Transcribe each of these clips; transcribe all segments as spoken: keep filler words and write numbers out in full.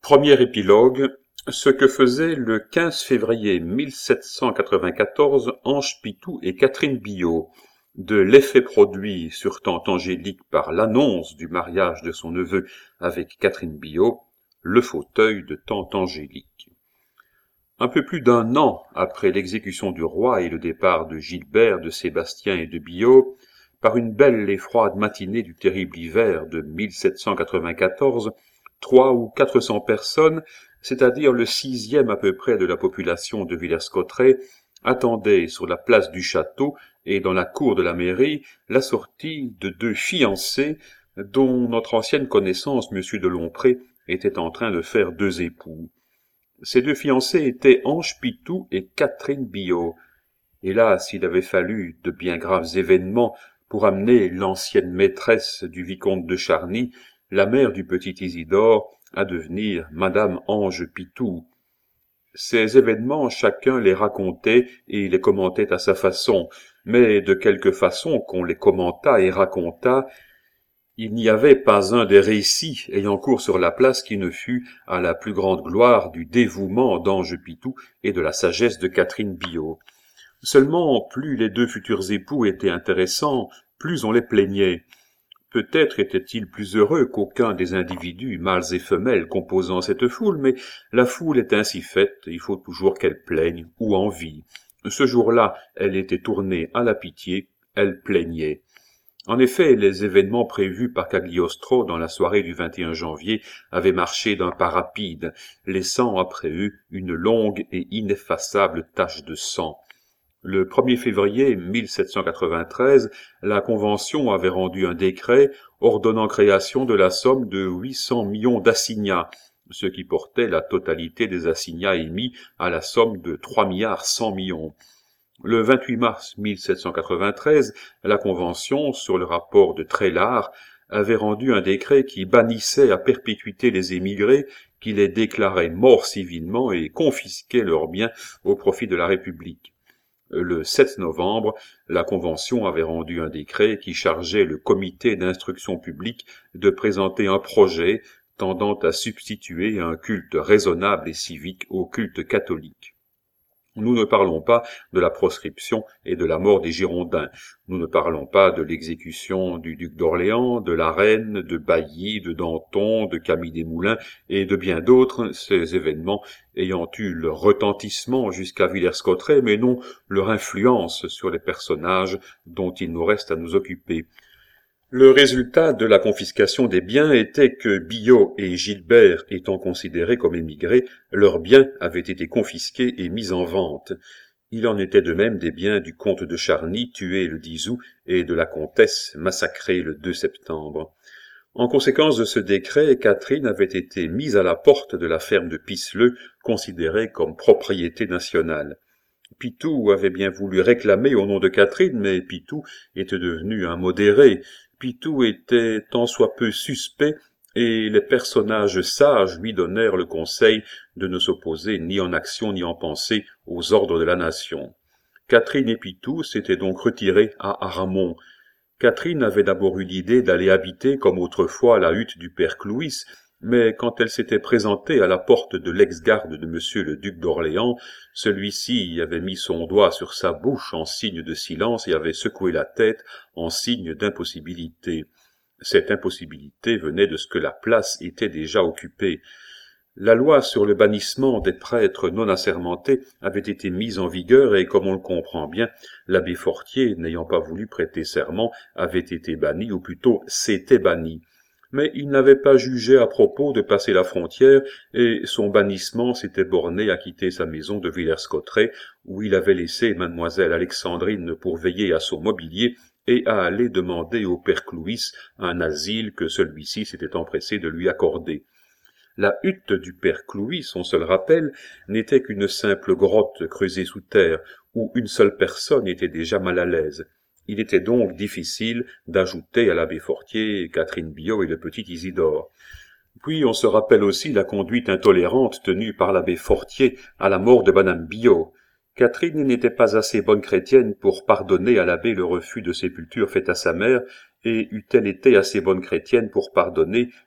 Premier épilogue. Ce que faisaient le quinze février mille sept cent quatre-vingt-quatorze Ange Pitou et Catherine Billot, de l'effet produit sur tante Angélique par l'annonce du mariage de son neveu avec Catherine Billot, le fauteuil de tante Angélique. Un peu plus d'un an après l'exécution du roi et le départ de Gilbert, de Sébastien et de Billot, par une belle et froide matinée du terrible hiver de mille sept cent quatre-vingt-quatorze, trois ou quatre cents personnes, c'est-à-dire le sixième à peu près de la population de Villers-Cotterêts, attendaient sur la place du château et dans la cour de la mairie la sortie de deux fiancés dont notre ancienne connaissance, monsieur de Lompré, était en train de faire deux époux. Ces deux fiancés étaient Ange Pitou et Catherine Billot. Hélas, il avait fallu de bien graves événements pour amener l'ancienne maîtresse du vicomte de Charny, la mère du petit Isidore, à devenir Madame Ange Pitou. Ces événements, chacun les racontait et les commentait à sa façon, mais de quelque façon qu'on les commentât et racontât, il n'y avait pas un des récits ayant cours sur la place qui ne fût à la plus grande gloire du dévouement d'Ange Pitou et de la sagesse de Catherine Billot. Seulement, plus les deux futurs époux étaient intéressants, plus on les plaignait. Peut-être étaient-ils plus heureux qu'aucun des individus, mâles et femelles, composant cette foule, mais la foule est ainsi faite, il faut toujours qu'elle plaigne ou envie. Ce jour-là, elle était tournée à la pitié, elle plaignait. En effet, les événements prévus par Cagliostro dans la soirée du vingt et un janvier avaient marché d'un pas rapide, laissant après eux une longue et ineffaçable tache de sang. Le premier février mille sept cent quatre-vingt-treize, la Convention avait rendu un décret ordonnant création de la somme de huit cents millions d'assignats, ce qui portait la totalité des assignats émis à la somme de trois milliards cent millions. Le vingt-huit mars mille sept cent quatre-vingt-treize, la Convention, sur le rapport de Trélard, avait rendu un décret qui bannissait à perpétuité les émigrés, qui les déclarait morts civilement et confisquait leurs biens au profit de la République. Le sept novembre, la Convention avait rendu un décret qui chargeait le comité d'instruction publique de présenter un projet tendant à substituer un culte raisonnable et civique au culte catholique. Nous ne parlons pas de la proscription et de la mort des Girondins. Nous ne parlons pas de l'exécution du duc d'Orléans, de la reine, de Bailly, de Danton, de Camille Desmoulins et de bien d'autres, ces événements ayant eu leur retentissement jusqu'à Villers-Cotterêts, mais non leur influence sur les personnages dont il nous reste à nous occuper. Le résultat de la confiscation des biens était que Billot et Gilbert étant considérés comme émigrés, leurs biens avaient été confisqués et mis en vente. Il en était de même des biens du comte de Charny, tué le dix août, et de la comtesse, massacrée le deux septembre. En conséquence de ce décret, Catherine avait été mise à la porte de la ferme de Pisseleu, considérée comme propriété nationale. Pitou avait bien voulu réclamer au nom de Catherine, mais Pitou était devenu un modéré. Pitou était tant soit peu suspect, et les personnages sages lui donnèrent le conseil de ne s'opposer ni en action ni en pensée aux ordres de la nation. Catherine et Pitou s'étaient donc retirés à Aramon. Catherine avait d'abord eu l'idée d'aller habiter comme autrefois la hutte du père Clouis, mais quand elle s'était présentée à la porte de l'ex-garde de monsieur le duc d'Orléans, celui-ci avait mis son doigt sur sa bouche en signe de silence et avait secoué la tête en signe d'impossibilité. Cette impossibilité venait de ce que la place était déjà occupée. La loi sur le bannissement des prêtres non assermentés avait été mise en vigueur et, comme on le comprend bien, l'abbé Fortier, n'ayant pas voulu prêter serment, avait été banni, ou plutôt s'était banni. Mais il n'avait pas jugé à propos de passer la frontière, et son bannissement s'était borné à quitter sa maison de Villers-Cotterêts, où il avait laissé mademoiselle Alexandrine pour veiller à son mobilier, et à aller demander au père Clouis un asile que celui-ci s'était empressé de lui accorder. La hutte du père Clouis, son seul rappel, n'était qu'une simple grotte creusée sous terre, où une seule personne était déjà mal à l'aise. Il était donc difficile d'ajouter à l'abbé Fortier, Catherine Billot et le petit Isidore. Puis on se rappelle aussi la conduite intolérante tenue par l'abbé Fortier à la mort de madame Billot. Catherine n'était pas assez bonne chrétienne pour pardonner à l'abbé le refus de sépulture fait à sa mère, et eût-elle été assez bonne chrétienne pour pardonner,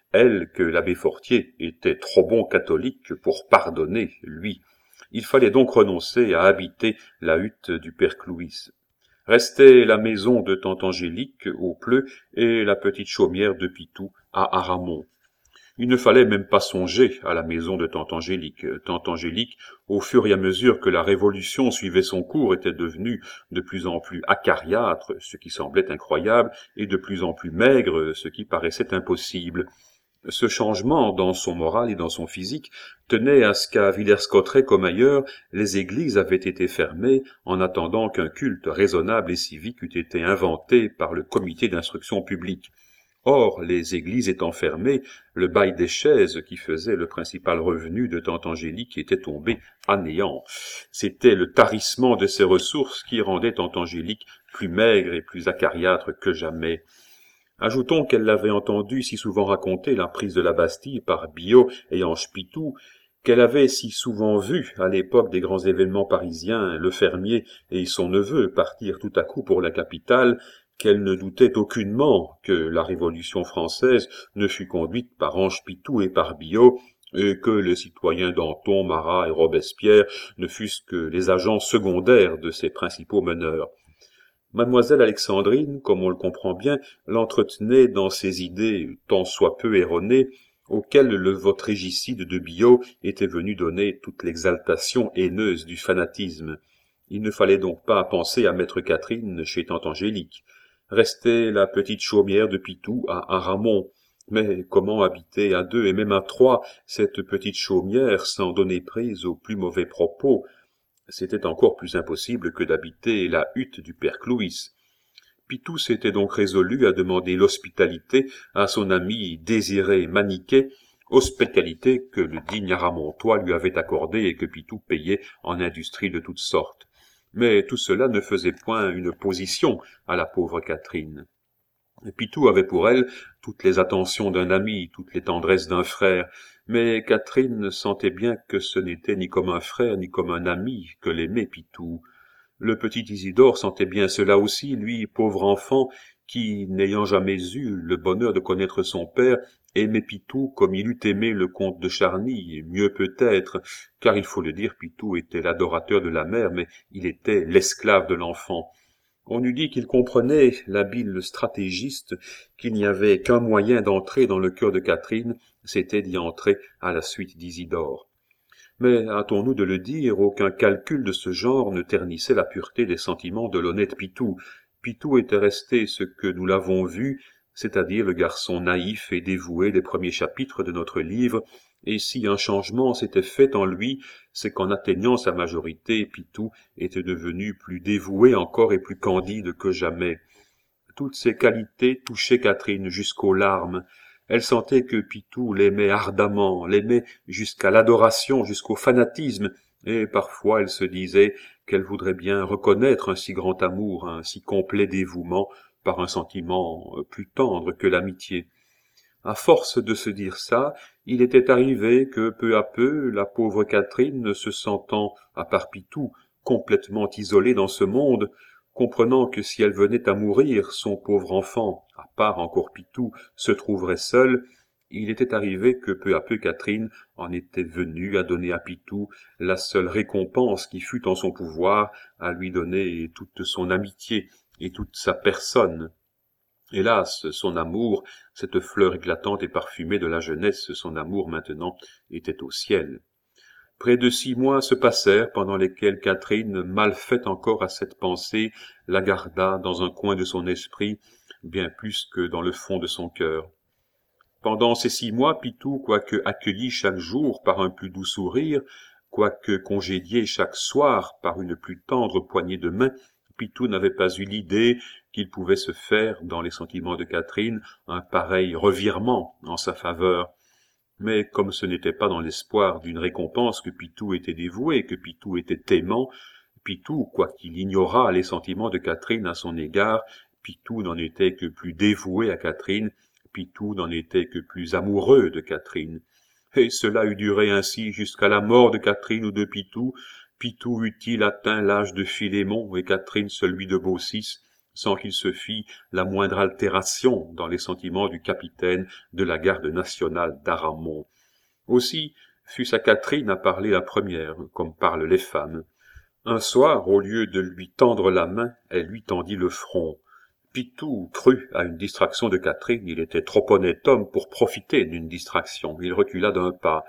elle que l'abbé Fortier était trop bon catholique pour pardonner, lui. Il fallait donc renoncer à habiter la hutte du père Clouis. Restait la maison de tante Angélique au Pleu et la petite chaumière de Pitou à Aramon. Il ne fallait même pas songer à la maison de tante Angélique. Tante Angélique, au fur et à mesure que la Révolution suivait son cours, était devenue de plus en plus acariâtre, ce qui semblait incroyable, et de plus en plus maigre, ce qui paraissait impossible. Ce changement, dans son moral et dans son physique, tenait à ce qu'à Villers-Cotterêts comme ailleurs, les églises avaient été fermées en attendant qu'un culte raisonnable et civique eût été inventé par le comité d'instruction publique. Or, les églises étant fermées, le bail des chaises, qui faisait le principal revenu de tante Angélique, était tombé à néant. C'était le tarissement de ses ressources qui rendait tante Angélique plus maigre et plus acariâtre que jamais. Ajoutons qu'elle l'avait entendu si souvent raconter la prise de la Bastille par Biot et Ange Pitou, qu'elle avait si souvent vu, à l'époque des grands événements parisiens, le fermier et son neveu partir tout à coup pour la capitale, qu'elle ne doutait aucunement que la Révolution française ne fût conduite par Ange Pitou et par Biot, et que les citoyens Danton, Marat et Robespierre ne fussent que les agents secondaires de ses principaux meneurs. Mademoiselle Alexandrine, comme on le comprend bien, l'entretenait dans ses idées tant soit peu erronées, auxquelles le vote régicide de Biot était venu donner toute l'exaltation haineuse du fanatisme. Il ne fallait donc pas penser à mettre Catherine chez tante Angélique. Restait la petite chaumière de Pitou à Aramon. Mais comment habiter à deux et même à trois cette petite chaumière sans donner prise aux plus mauvais propos? C'était encore plus impossible que d'habiter la hutte du père Clouis. Pitou s'était donc résolu à demander l'hospitalité à son ami Désiré Maniquet, hospitalité que le digne Aramontois lui avait accordée et que Pitou payait en industries de toutes sortes. Mais tout cela ne faisait point une position à la pauvre Catherine. Pitou avait pour elle toutes les attentions d'un ami, toutes les tendresses d'un frère, mais Catherine sentait bien que ce n'était ni comme un frère ni comme un ami que l'aimait Pitou. Le petit Isidore sentait bien cela aussi, lui, pauvre enfant, qui, n'ayant jamais eu le bonheur de connaître son père, aimait Pitou comme il eût aimé le comte de Charny, et mieux peut-être, car il faut le dire, Pitou était l'adorateur de la mère, mais il était l'esclave de l'enfant. On eût dit qu'il comprenait, l'habile stratégiste, qu'il n'y avait qu'un moyen d'entrer dans le cœur de Catherine, c'était d'y entrer à la suite d'Isidore. Mais, hâtons-nous de le dire, aucun calcul de ce genre ne ternissait la pureté des sentiments de l'honnête Pitou. Pitou était resté ce que nous l'avons vu, c'est-à-dire le garçon naïf et dévoué des premiers chapitres de notre livre, et si un changement s'était fait en lui, c'est qu'en atteignant sa majorité, Pitou était devenu plus dévoué encore et plus candide que jamais. Toutes ces qualités touchaient Catherine jusqu'aux larmes. Elle sentait que Pitou l'aimait ardemment, l'aimait jusqu'à l'adoration, jusqu'au fanatisme, et parfois elle se disait qu'elle voudrait bien reconnaître un si grand amour, un si complet dévouement, par un sentiment plus tendre que l'amitié. À force de se dire ça, il était arrivé que, peu à peu, la pauvre Catherine, se sentant, à part Pitou, complètement isolée dans ce monde, comprenant que si elle venait à mourir, son pauvre enfant, à part encore Pitou, se trouverait seul, il était arrivé que peu à peu Catherine en était venue à donner à Pitou la seule récompense qui fût en son pouvoir, à lui donner toute son amitié et toute sa personne. Hélas, son amour, cette fleur éclatante et parfumée de la jeunesse, son amour maintenant était au ciel. Près de six mois se passèrent, pendant lesquels Catherine, mal faite encore à cette pensée, la garda dans un coin de son esprit, bien plus que dans le fond de son cœur. Pendant ces six mois, Pitou, quoique accueilli chaque jour par un plus doux sourire, quoique congédié chaque soir par une plus tendre poignée de main, Pitou n'avait pas eu l'idée qu'il pouvait se faire, dans les sentiments de Catherine, un pareil revirement en sa faveur. Mais comme ce n'était pas dans l'espoir d'une récompense que Pitou était dévoué, que Pitou était aimant, Pitou, quoiqu'il ignorât les sentiments de Catherine à son égard, Pitou n'en était que plus dévoué à Catherine, Pitou n'en était que plus amoureux de Catherine. Et cela eût duré ainsi jusqu'à la mort de Catherine ou de Pitou. Pitou eût-il atteint l'âge de Philémon et Catherine celui de Baucis, sans qu'il se fît la moindre altération dans les sentiments du capitaine de la garde nationale d'Aramon. Aussi fut-ce à Catherine à parler la première, comme parlent les femmes. Un soir, au lieu de lui tendre la main, elle lui tendit le front. Pitou crut à une distraction de Catherine, il était trop honnête homme pour profiter d'une distraction, il recula d'un pas.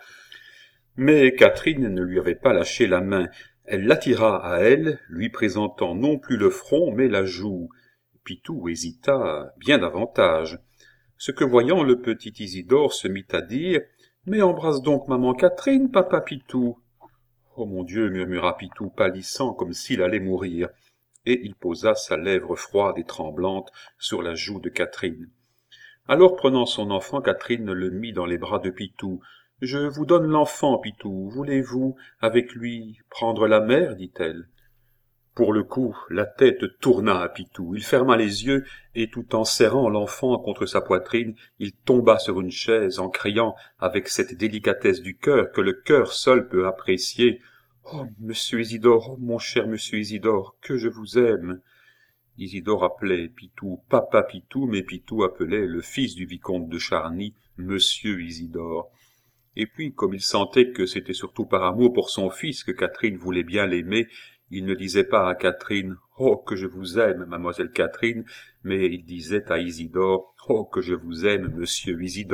Mais Catherine ne lui avait pas lâché la main, elle l'attira à elle, lui présentant non plus le front, mais la joue. Pitou hésita bien davantage. Ce que voyant le petit Isidore se mit à dire « Mais embrasse donc maman Catherine, papa Pitou !»« Oh mon Dieu !» murmura Pitou, pâlissant comme s'il allait mourir. Et il posa sa lèvre froide et tremblante sur la joue de Catherine. Alors, prenant son enfant, Catherine le mit dans les bras de Pitou. « Je vous donne l'enfant, Pitou. Voulez-vous, avec lui, prendre la mère ?» dit-elle. Pour le coup, la tête tourna à Pitou. Il ferma les yeux, et tout en serrant l'enfant contre sa poitrine, il tomba sur une chaise en criant, avec cette délicatesse du cœur que le cœur seul peut apprécier, « Oh, monsieur Isidore, oh, mon cher monsieur Isidore, que je vous aime !» Isidore appelait Pitou papa Pitou, mais Pitou appelait le fils du vicomte de Charny monsieur Isidore. Et puis, comme il sentait que c'était surtout par amour pour son fils que Catherine voulait bien l'aimer, il ne disait pas à Catherine « Oh, que je vous aime, mademoiselle Catherine », mais il disait à Isidore « Oh, que je vous aime, monsieur Isidore ».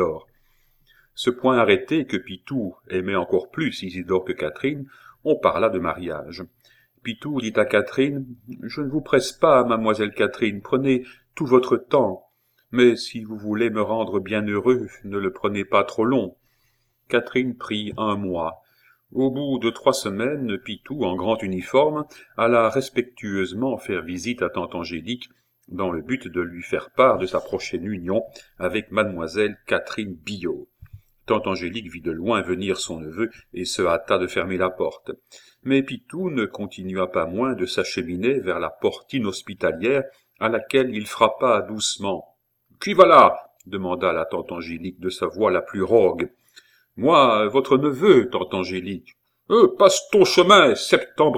Ce point arrêté que Pitou aimait encore plus Isidore que Catherine, on parla de mariage. Pitou dit à Catherine « Je ne vous presse pas, mademoiselle Catherine, prenez tout votre temps, mais si vous voulez me rendre bien heureux, ne le prenez pas trop long. » Catherine prit un mois. Au bout de trois semaines, Pitou, en grand uniforme, alla respectueusement faire visite à tante Angélique, dans le but de lui faire part de sa prochaine union avec mademoiselle Catherine Billot. Tante Angélique vit de loin venir son neveu et se hâta de fermer la porte. Mais Pitou ne continua pas moins de s'acheminer vers la porte inhospitalière à laquelle il frappa doucement. « Qui va là ?» demanda la tante Angélique de sa voix la plus rogue. « Moi, votre neveu, tante Angélique. Euh, »« Passe ton chemin, septembriseur !»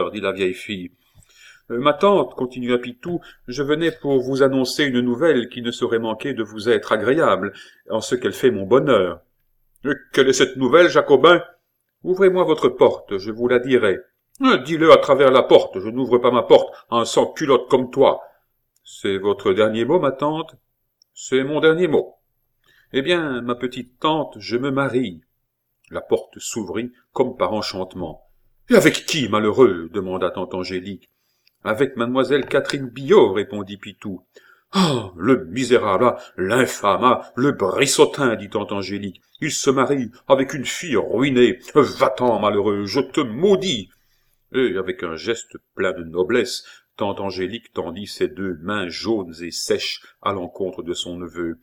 dit la vieille fille. Euh, « Ma tante, continua Pitou, je venais pour vous annoncer une nouvelle qui ne saurait manquer de vous être agréable, en ce qu'elle fait mon bonheur. »« Quelle est cette nouvelle, Jacobin ?»« Ouvrez-moi votre porte, je vous la dirai. »« Dis-le à travers la porte, je n'ouvre pas ma porte à un sans-culotte comme toi. »« C'est votre dernier mot, ma tante ?»« C'est mon dernier mot. »« Eh bien, ma petite tante, je me marie. » La porte s'ouvrit comme par enchantement. « Et avec qui, malheureux ?» demanda tante Angélique. « Avec mademoiselle Catherine Billot, répondit Pitou. « Ah, le misérable, ah, l'infâme, ah, le brissotin, dit tante Angélique. Il se marie avec une fille ruinée. Va-t'en, malheureux, je te maudis. » Et avec un geste plein de noblesse, tante Angélique tendit ses deux mains jaunes et sèches à l'encontre de son neveu.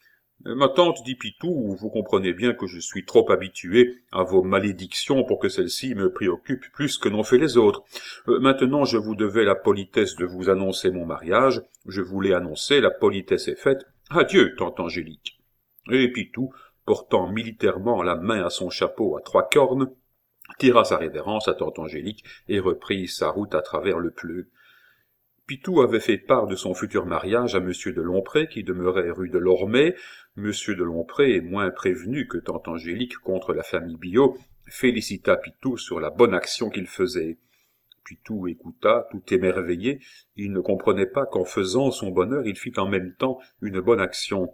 « Ma tante, dit Pitou, vous comprenez bien que je suis trop habitué à vos malédictions pour que celle-ci me préoccupe plus que n'ont fait les autres. Euh, maintenant, je vous devais la politesse de vous annoncer mon mariage. Je vous l'ai annoncé, la politesse est faite. Adieu, tante Angélique. » Et Pitou, portant militairement la main à son chapeau à trois cornes, tira sa révérence à tante Angélique et reprit sa route à travers le Pleu. Pitou avait fait part de son futur mariage à monsieur de Lompré, qui demeurait rue de Lormay. Monsieur de Lompré, moins prévenu que tante Angélique contre la famille Billot, félicita Pitou sur la bonne action qu'il faisait. Pitou écouta, tout émerveillé. Il ne comprenait pas qu'en faisant son bonheur, il fit en même temps une bonne action.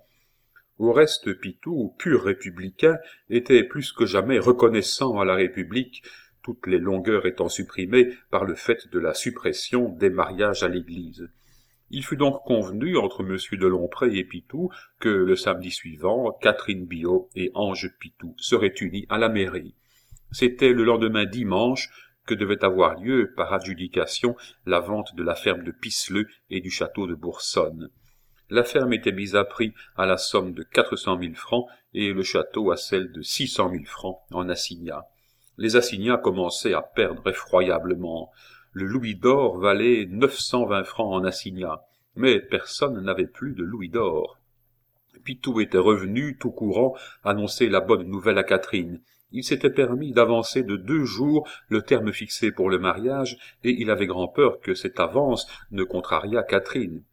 Au reste, Pitou, pur républicain, était plus que jamais reconnaissant à la République, toutes les longueurs étant supprimées par le fait de la suppression des mariages à l'église. Il fut donc convenu entre monsieur de Lompré et Pitou que le samedi suivant, Catherine Billot et Ange Pitou seraient unis à la mairie. C'était le lendemain dimanche que devait avoir lieu, par adjudication, la vente de la ferme de Pisseleu et du château de Boursonne. La ferme était mise à prix à la somme de quatre cent mille francs et le château à celle de six cent mille francs en assignats. Les assignats commençaient à perdre effroyablement. Le louis d'or valait neuf cent vingt francs en assignats, mais personne n'avait plus de louis d'or. Pitou était revenu, tout courant, annoncer la bonne nouvelle à Catherine. Il s'était permis d'avancer de deux jours le terme fixé pour le mariage, et il avait grand peur que cette avance ne contrariât Catherine.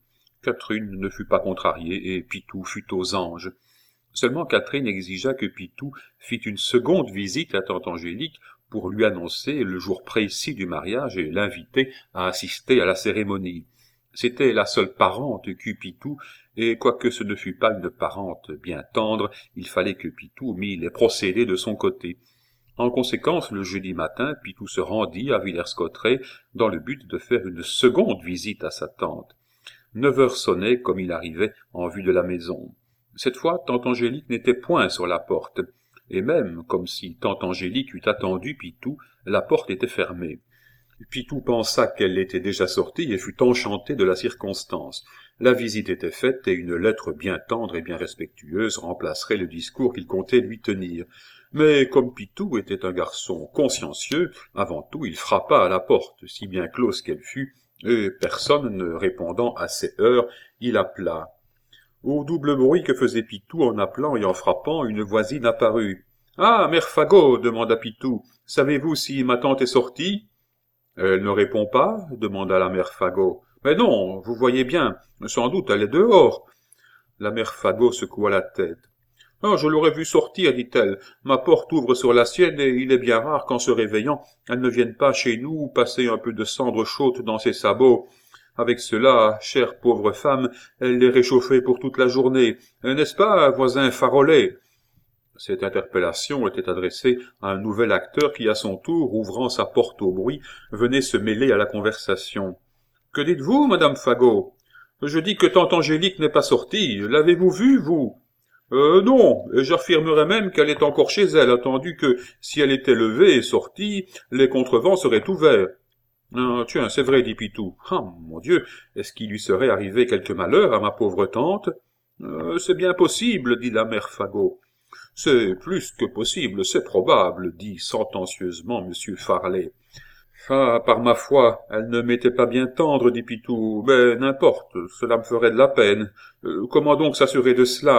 Catherine ne fut pas contrariée, et Pitou fut aux anges. Seulement Catherine exigea que Pitou fît une seconde visite à tante Angélique pour lui annoncer le jour précis du mariage et l'inviter à assister à la cérémonie. C'était la seule parente qu'eût Pitou, et quoique ce ne fût pas une parente bien tendre, il fallait que Pitou mît les procédés de son côté. En conséquence, le jeudi matin, Pitou se rendit à Villers-Cotterêts dans le but de faire une seconde visite à sa tante. Neuf heures sonnaient comme il arrivait en vue de la maison. Cette fois, tante Angélique n'était point sur la porte, et même, comme si tante Angélique eût attendu Pitou, la porte était fermée. Pitou pensa qu'elle était déjà sortie et fut enchanté de la circonstance. La visite était faite et une lettre bien tendre et bien respectueuse remplacerait le discours qu'il comptait lui tenir. Mais comme Pitou était un garçon consciencieux, avant tout il frappa à la porte, si bien close qu'elle fût, et personne ne répondant à ses heures, il appela. Au double bruit que faisait Pitou en appelant et en frappant, une voisine apparut. « Ah, mère Fagot, demanda Pitou, savez-vous si ma tante est sortie ?»« Elle ne répond pas, demanda la mère Fagot. « Mais non, vous voyez bien, sans doute elle est dehors. » La mère Fagot secoua la tête. « Ah, je l'aurais vue sortir, dit-elle. Ma porte ouvre sur la sienne et il est bien rare qu'en se réveillant, elle ne vienne pas chez nous passer un peu de cendre chaude dans ses sabots. Avec cela, chère pauvre femme, elle les réchauffait pour toute la journée. N'est-ce pas, voisin Farolet ?» Cette interpellation était adressée à un nouvel acteur qui, à son tour, ouvrant sa porte au bruit, venait se mêler à la conversation. « Que dites-vous, madame Fagot ? Je dis que tante Angélique n'est pas sortie. L'avez-vous vue, vous ? » Euh, non, et j'affirmerais même qu'elle est encore chez elle, attendu que, si elle était levée et sortie, les contrevents seraient ouverts. Ah, tiens, c'est vrai, dit Pitou. Ah, mon Dieu, est-ce qu'il lui serait arrivé quelque malheur à ma pauvre tante ? Euh, c'est bien possible, dit la mère Fagot. C'est plus que possible, c'est probable, dit sentencieusement monsieur Farlet. Ah, par ma foi, elle ne m'était pas bien tendre, dit Pitou, mais n'importe, cela me ferait de la peine. Euh, comment donc s'assurer de cela ?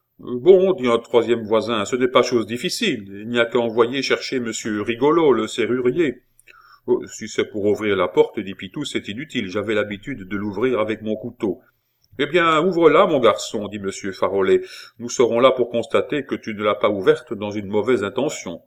Bon, dit un troisième voisin, ce n'est pas chose difficile, il n'y a qu'à envoyer chercher monsieur Rigolo, le serrurier. Oh, si c'est pour ouvrir la porte, dit Pitou, c'est inutile, j'avais l'habitude de l'ouvrir avec mon couteau. Eh bien, ouvre-la, mon garçon, dit monsieur Farolet, nous serons là pour constater que tu ne l'as pas ouverte dans une mauvaise intention.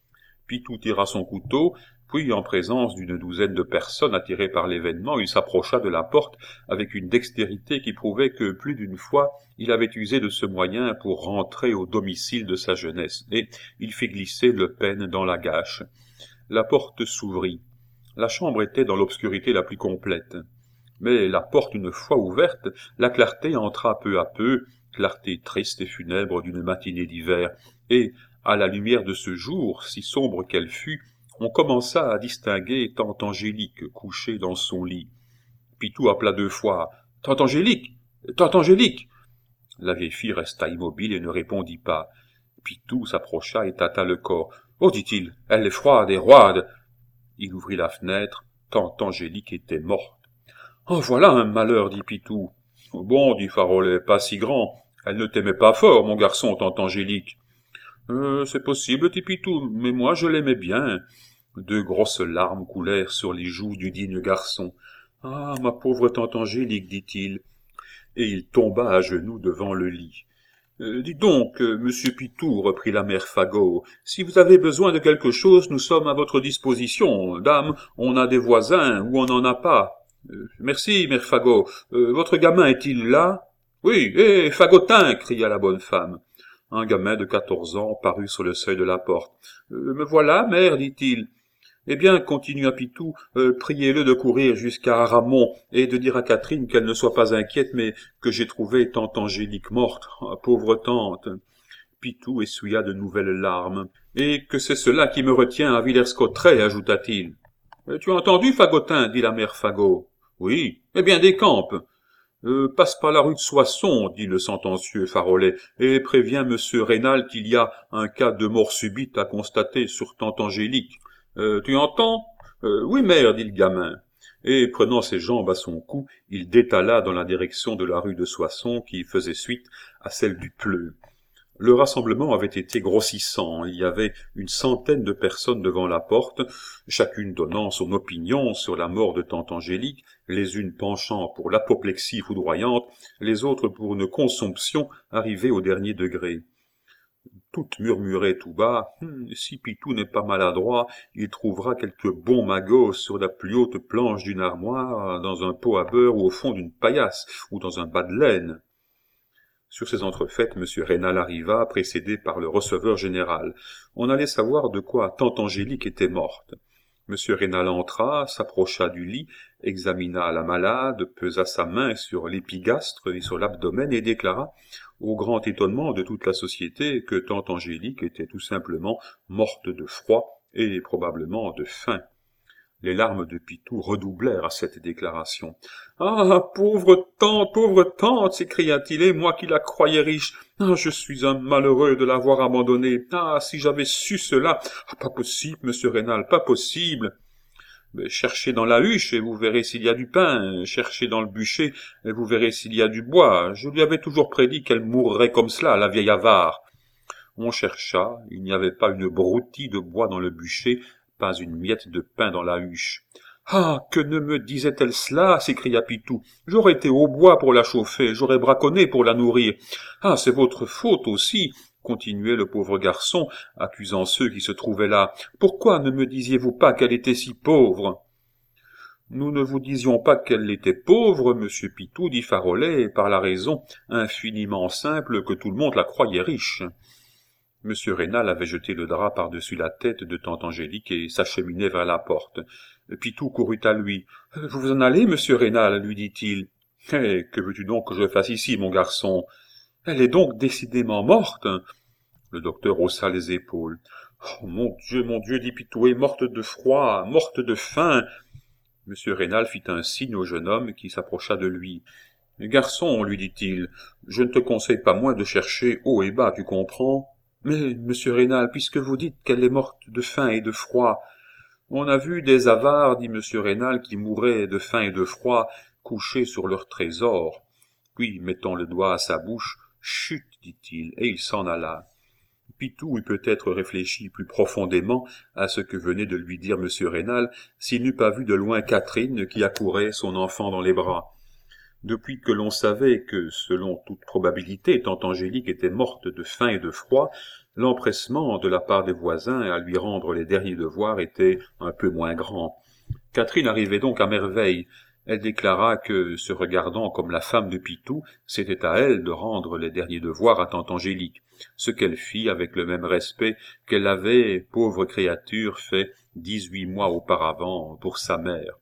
Pitou tira son couteau, puis, en présence d'une douzaine de personnes attirées par l'événement, il s'approcha de la porte avec une dextérité qui prouvait que, plus d'une fois, il avait usé de ce moyen pour rentrer au domicile de sa jeunesse, et il fit glisser le peigne dans la gâche. La porte s'ouvrit. La chambre était dans l'obscurité la plus complète. Mais la porte une fois ouverte, la clarté entra peu à peu, clarté triste et funèbre d'une matinée d'hiver, et, à la lumière de ce jour, si sombre qu'elle fût, on commença à distinguer tante Angélique couchée dans son lit. Pitou appela deux fois « Tante Angélique ! Tante Angélique !» La vieille fille resta immobile et ne répondit pas. Pitou s'approcha et tâta le corps. « Oh, dit-il, elle est froide et roide !» Il ouvrit la fenêtre. Tante Angélique était morte. « Oh, voilà un malheur, dit Pitou. »« Bon, dit Farolet, pas si grand. Elle ne t'aimait pas fort, mon garçon, tante Angélique. »« Euh, c'est possible, dit Pitou, mais moi je l'aimais bien. » Deux grosses larmes coulèrent sur les joues du digne garçon. « Ah, ma pauvre tante Angélique, dit-il. » Et il tomba à genoux devant le lit. Euh, « Dites donc, euh, monsieur Pitou, reprit la mère Fagot, si vous avez besoin de quelque chose, nous sommes à votre disposition. Dame, on a des voisins ou on n'en a pas. Euh, merci, mère Fagot. Euh, votre gamin est-il là? »« Oui, hé, Fagotin !» cria la bonne femme. Un gamin de quatorze ans parut sur le seuil de la porte. Euh, « Me voilà, mère, dit-il. »« Eh bien, continua Pitou, euh, priez-le de courir jusqu'à Aramon et de dire à Catherine qu'elle ne soit pas inquiète, mais que j'ai trouvé tante Angélique morte. Oh, pauvre tante !» Pitou essuya de nouvelles larmes. « Et que c'est cela qui me retient à Villers-Cotterêts, ajouta-t-il. « Tu as entendu, Fagotin ?» dit la mère Fagot. « Oui. Eh bien, décampe. »« Euh, passe par la rue de Soissons, dit le sentencieux Farolet, et préviens monsieur Rénal qu'il y a un cas de mort subite à constater sur tante Angélique. Euh, tu entends ? Euh, oui, mère, dit le gamin. Et, prenant ses jambes à son cou, il détala dans la direction de la rue de Soissons qui faisait suite à celle du Pleu. Le rassemblement avait été grossissant, il y avait une centaine de personnes devant la porte, chacune donnant son opinion sur la mort de tante Angélique, les unes penchant pour l'apoplexie foudroyante, les autres pour une consomption arrivée au dernier degré. Toutes murmuraient tout bas, hum, « Si Pitou n'est pas maladroit, il trouvera quelques bons magos sur la plus haute planche d'une armoire, dans un pot à beurre ou au fond d'une paillasse, ou dans un bas de laine. » Sur ces entrefaites, M. Raynal arriva, précédé par le receveur général. On allait savoir de quoi tante Angélique était morte. M. Raynal entra, s'approcha du lit, examina la malade, pesa sa main sur l'épigastre et sur l'abdomen et déclara, au grand étonnement de toute la société, que tante Angélique était tout simplement morte de froid et probablement de faim. Les larmes de Pitou redoublèrent à cette déclaration. « Ah, pauvre tante, pauvre tante !» s'écria-t-il, « et moi qui la croyais riche. Ah, je suis un malheureux de l'avoir abandonnée. Ah, si j'avais su cela. Ah, pas possible, monsieur Raynal, pas possible. Mais cherchez dans la huche et vous verrez s'il y a du pain. Cherchez dans le bûcher et vous verrez s'il y a du bois. Je lui avais toujours prédit qu'elle mourrait comme cela, la vieille avare. » On chercha, il n'y avait pas une broutille de bois dans le bûcher, pas une miette de pain dans la huche. « Ah, que ne me disait-elle cela ?» s'écria Pitou. « J'aurais été au bois pour la chauffer, j'aurais braconné pour la nourrir. Ah, c'est votre faute aussi, » continuait le pauvre garçon, accusant ceux qui se trouvaient là. « Pourquoi ne me disiez-vous pas qu'elle était si pauvre ?» « Nous ne vous disions pas qu'elle était pauvre, monsieur Pitou, dit Farolet, par la raison infiniment simple que tout le monde la croyait riche. » Monsieur Raynal avait jeté le drap par-dessus la tête de tante Angélique et s'acheminait vers la porte. Pitou courut à lui. « Vous vous en allez, monsieur Raynal, lui dit-il. « Eh, que veux-tu donc que je fasse ici, mon garçon ? Elle est donc décidément morte ?» Le docteur haussa les épaules. « Oh, mon Dieu, mon Dieu, dit Pitou, est morte de froid, morte de faim. » Monsieur Raynal fit un signe au jeune homme qui s'approcha de lui. « Garçon, lui dit-il, je ne te conseille pas moins de chercher haut et bas, tu comprends ? » « Mais, monsieur Raynal, puisque vous dites qu'elle est morte de faim et de froid, on a vu des avares, dit monsieur Raynal, qui mouraient de faim et de froid, couchés sur leur trésor. » Puis, mettant le doigt à sa bouche, « Chut, dit-il, et il s'en alla. » Pitou eût peut-être réfléchi plus profondément à ce que venait de lui dire monsieur Raynal, s'il n'eût pas vu de loin Catherine qui accourait, son enfant dans les bras. Depuis que l'on savait que, selon toute probabilité, tante Angélique était morte de faim et de froid, l'empressement de la part des voisins à lui rendre les derniers devoirs était un peu moins grand. Catherine arrivait donc à merveille. Elle déclara que, se regardant comme la femme de Pitou, c'était à elle de rendre les derniers devoirs à tante Angélique, ce qu'elle fit avec le même respect qu'elle avait, pauvre créature, fait dix-huit mois auparavant pour sa mère.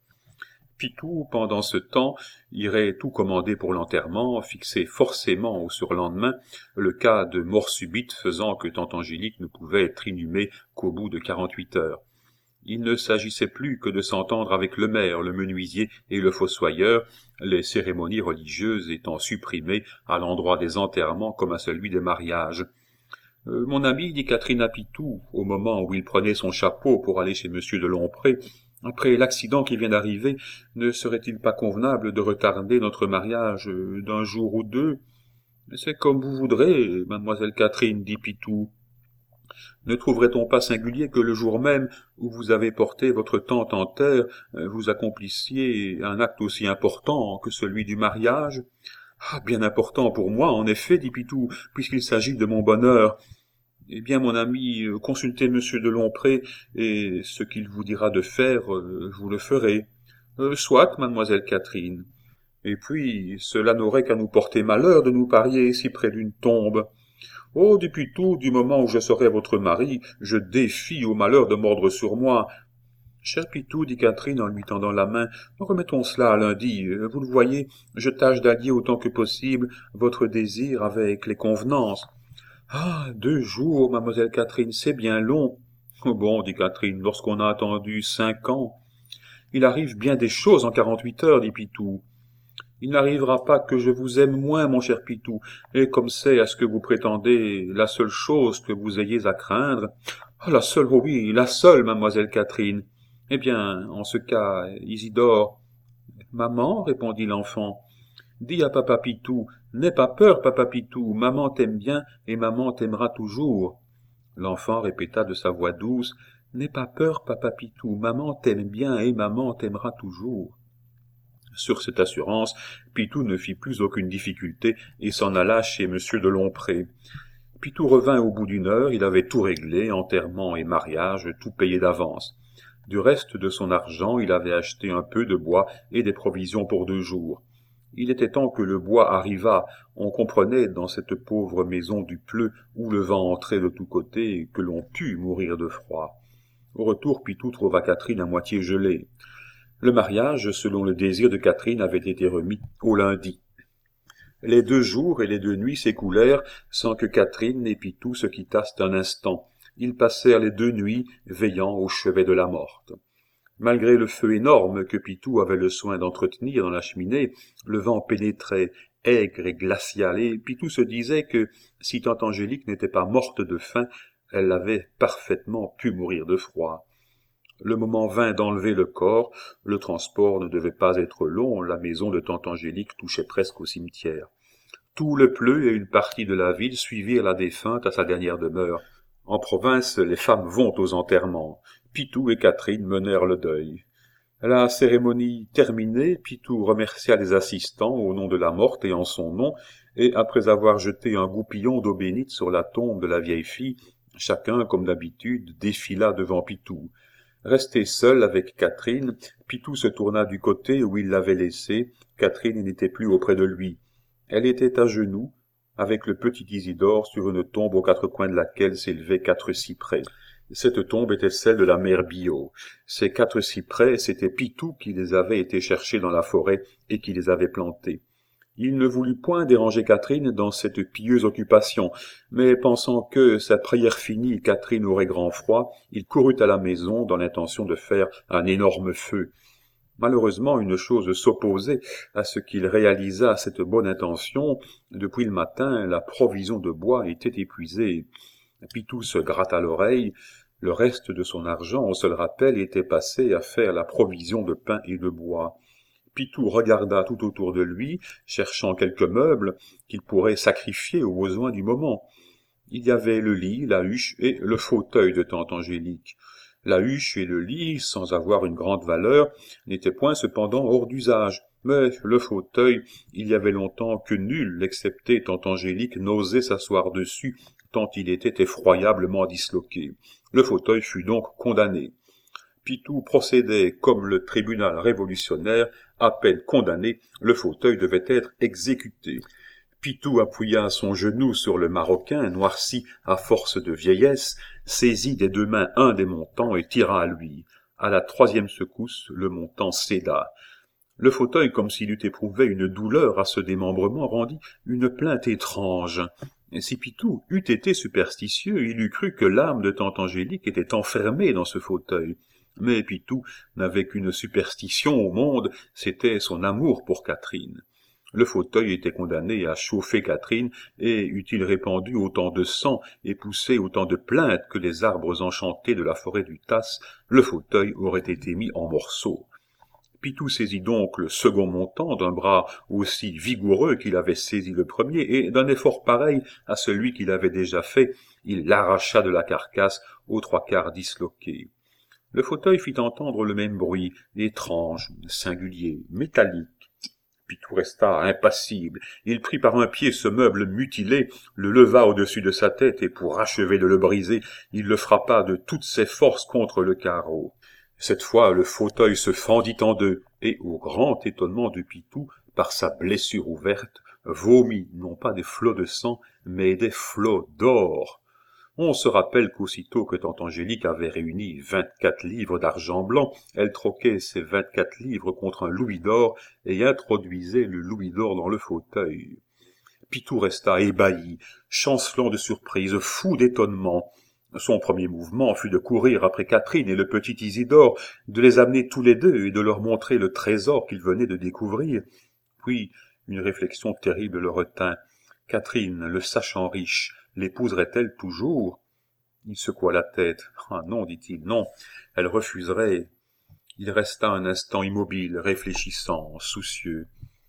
Pitou, pendant ce temps, irait tout commander pour l'enterrement, fixé forcément au surlendemain, le cas de mort subite faisant que tante Angélique ne pouvait être inhumée qu'au bout de quarante-huit heures. Il ne s'agissait plus que de s'entendre avec le maire, le menuisier et le fossoyeur, les cérémonies religieuses étant supprimées à l'endroit des enterrements comme à celui des mariages. Euh, « Mon ami, dit Catherine à Pitou, au moment où il prenait son chapeau pour aller chez monsieur de Lompré, après l'accident qui vient d'arriver, ne serait-il pas convenable de retarder notre mariage d'un jour ou deux ? » ?»« C'est comme vous voudrez, mademoiselle Catherine, dit Pitou. »« Ne trouverait-on pas singulier que le jour même où vous avez porté votre tante en terre, vous accomplissiez un acte aussi important que celui du mariage ? » ?»« Ah, bien important pour moi, en effet, dit Pitou, puisqu'il s'agit de mon bonheur. » « Eh bien, mon ami, consultez monsieur de Lompré, et ce qu'il vous dira de faire, vous le ferez. Euh, »« Soit, mademoiselle Catherine. Et puis, cela n'aurait qu'à nous porter malheur de nous parier si près d'une tombe. Oh, dit Pitou, du moment où je serai votre mari, je défie au malheur de mordre sur moi. »« Cher Pitou, dit Catherine en lui tendant la main, remettons cela à lundi. Vous le voyez, je tâche d'allier autant que possible votre désir avec les convenances. »« Ah, deux jours, mademoiselle Catherine, c'est bien long. »« Oh bon, dit Catherine, lorsqu'on a attendu cinq ans. »« Il arrive bien des choses en quarante-huit heures, dit Pitou. »« Il n'arrivera pas que je vous aime moins, mon cher Pitou, et comme c'est à ce que vous prétendez la seule chose que vous ayez à craindre. »« Ah, la seule, oh oui, la seule, mademoiselle Catherine. »« Eh bien, en ce cas, Isidore. »« Maman, répondit l'enfant. » dis à papa Pitou, n'aie pas peur, papa Pitou, maman t'aime bien et maman t'aimera toujours. L'enfant répéta de sa voix douce, n'aie pas peur, papa Pitou, maman t'aime bien et maman t'aimera toujours. Sur cette assurance, Pitou ne fit plus aucune difficulté et s'en alla chez monsieur de Lompré. Pitou revint au bout d'une heure, il avait tout réglé, enterrement et mariage, tout payé d'avance. Du reste de son argent, il avait acheté un peu de bois et des provisions pour deux jours. Il était temps que le bois arrivât. On comprenait dans cette pauvre maison du Pleu, où le vent entrait de tous côtés, que l'on pût mourir de froid. Au retour, Pitou trouva Catherine à moitié gelée. Le mariage, selon le désir de Catherine, avait été remis au lundi. Les deux jours et les deux nuits s'écoulèrent sans que Catherine et Pitou se quittassent un instant. Ils passèrent les deux nuits veillant au chevet de la morte. Malgré le feu énorme que Pitou avait le soin d'entretenir dans la cheminée, le vent pénétrait, aigre et glacial, et Pitou se disait que, si tante Angélique n'était pas morte de faim, elle avait parfaitement pu mourir de froid. Le moment vint d'enlever le corps, le transport ne devait pas être long, la maison de tante Angélique touchait presque au cimetière. Tout le Pleu et une partie de la ville suivirent la défunte à sa dernière demeure. En province, les femmes vont aux enterrements. Pitou et Catherine menèrent le deuil. La cérémonie terminée, Pitou remercia les assistants au nom de la morte et en son nom, et après avoir jeté un goupillon d'eau bénite sur la tombe de la vieille fille, chacun, comme d'habitude, défila devant Pitou. Resté seul avec Catherine, Pitou se tourna du côté où il l'avait laissée. Catherine n'était plus auprès de lui. Elle était à genoux, avec le petit Isidore sur une tombe aux quatre coins de laquelle s'élevaient quatre cyprès. Cette tombe était celle de la mère Biot. Ces quatre cyprès, c'était Pitou qui les avait été chercher dans la forêt et qui les avait plantés. Il ne voulut point déranger Catherine dans cette pieuse occupation, mais pensant que, sa prière finie, Catherine aurait grand froid, il courut à la maison dans l'intention de faire un énorme feu. Malheureusement, une chose s'opposait à ce qu'il réalisât cette bonne intention. Depuis le matin, la provision de bois était épuisée. Pitou se gratta l'oreille. Le reste de son argent, on se le rappelle, était passé à faire la provision de pain et de bois. Pitou regarda tout autour de lui, cherchant quelques meubles qu'il pourrait sacrifier aux besoins du moment. Il y avait le lit, la huche et le fauteuil de tante Angélique. La huche et le lit, sans avoir une grande valeur, n'étaient point cependant hors d'usage. Mais le fauteuil, il y avait longtemps que nul, excepté tante Angélique, n'osait s'asseoir dessus, tant il était effroyablement disloqué. Le fauteuil fut donc condamné. Pitou procédait comme le tribunal révolutionnaire, à peine condamné, le fauteuil devait être exécuté. Pitou appuya son genou sur le maroquin, noirci à force de vieillesse, saisit des deux mains un des montants et tira à lui. À la troisième secousse, le montant céda. Le fauteuil, comme s'il eût éprouvé une douleur à ce démembrement, rendit une plainte étrange. Et si Pitou eût été superstitieux, il eût cru que l'âme de tante Angélique était enfermée dans ce fauteuil. Mais Pitou n'avait qu'une superstition au monde, c'était son amour pour Catherine. Le fauteuil était condamné à chauffer Catherine, et eût-il répandu autant de sang et poussé autant de plaintes que les arbres enchantés de la forêt du Tasse, le fauteuil aurait été mis en morceaux. Pitou saisit donc le second montant d'un bras aussi vigoureux qu'il avait saisi le premier, et d'un effort pareil à celui qu'il avait déjà fait, il l'arracha de la carcasse aux trois quarts disloqués. Le fauteuil fit entendre le même bruit, étrange, singulier, métallique. Pitou resta impassible. Il prit par un pied ce meuble mutilé, le leva au-dessus de sa tête, et pour achever de le briser, il le frappa de toutes ses forces contre le carreau. Cette fois, le fauteuil se fendit en deux, et, au grand étonnement de Pitou, par sa blessure ouverte, vomit non pas des flots de sang, mais des flots d'or. On se rappelle qu'aussitôt que tante Angélique avait réuni vingt-quatre livres d'argent blanc, elle troquait ces vingt-quatre livres contre un louis d'or et introduisait le louis d'or dans le fauteuil. Pitou resta ébahi, chancelant de surprise, fou d'étonnement. Son premier mouvement fut de courir après Catherine et le petit Isidore, de les amener tous les deux et de leur montrer le trésor qu'ils venaient de découvrir. Puis, une réflexion terrible le retint. Catherine, le sachant riche, l'épouserait-elle toujours? Il secoua la tête. Ah non, dit-il, non, elle refuserait. Il resta un instant immobile, réfléchissant, soucieux.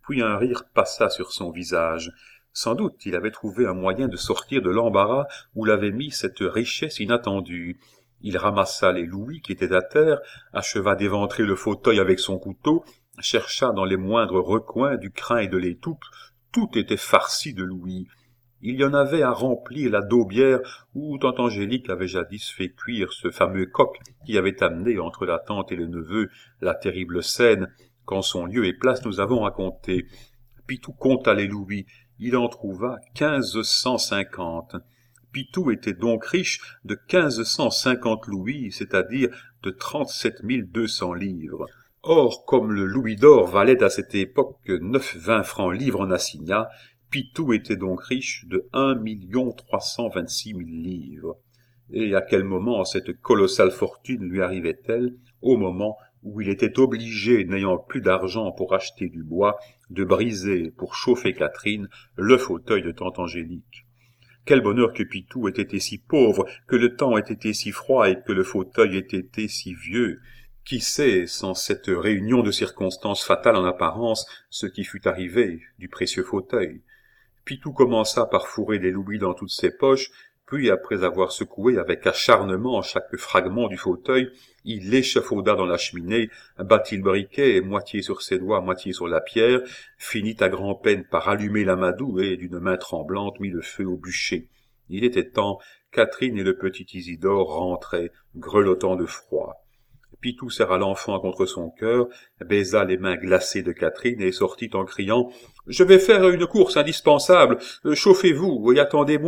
puis un rire passa sur son visage. Sans doute il avait trouvé un moyen de sortir de l'embarras où l'avait mis cette richesse inattendue. Il ramassa les louis qui étaient à terre, acheva d'éventrer le fauteuil avec son couteau, chercha dans les moindres recoins du crin et de l'étoupe, tout était farci de louis. Il y en avait à remplir la daubière où tante Angélique avait jadis fait cuire ce fameux coq qui avait amené entre la tante et le neveu la terrible scène qu'en son lieu et place nous avons racontée. Pitou compta les louis, il en trouva quinze cent cinquante. Pitou était donc riche de quinze cent cinquante louis, c'est-à-dire de trente-sept mille deux cents livres. Or, comme le louis d'or valait à cette époque neuf-vingts francs livres en assignat, Pitou était donc riche de un million trois cent vingt-six mille livres. Et à quel moment cette colossale fortune lui arrivait-elle? Au moment où il était obligé, n'ayant plus d'argent pour acheter du bois, de briser, pour chauffer Catherine, le fauteuil de tante Angélique. Quel bonheur que Pitou ait été si pauvre, que le temps ait été si froid et que le fauteuil ait été si vieux. Qui sait, sans cette réunion de circonstances fatales en apparence, ce qui fût arrivé du précieux fauteuil? Pitou commença par fourrer des louis dans toutes ses poches, puis après avoir secoué avec acharnement chaque fragment du fauteuil, il l'échafauda dans la cheminée, battit le briquet, moitié sur ses doigts, moitié sur la pierre, finit à grand-peine par allumer l'amadou et, d'une main tremblante, mit le feu au bûcher. Il était temps, Catherine et le petit Isidore rentraient, grelottant de froid. Pitou serra l'enfant contre son cœur, baisa les mains glacées de Catherine et sortit en criant « Je vais faire une course indispensable, chauffez-vous et attendez-moi !»«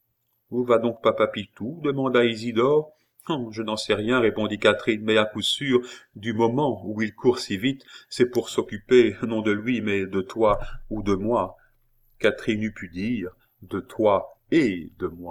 Où va donc papa Pitou ?» demanda Isidore. Oh, « Je n'en sais rien, répondit Catherine, mais à coup sûr, du moment où il court si vite, c'est pour s'occuper non de lui, mais de toi ou de moi. » Catherine eût pu dire « de toi et de moi ».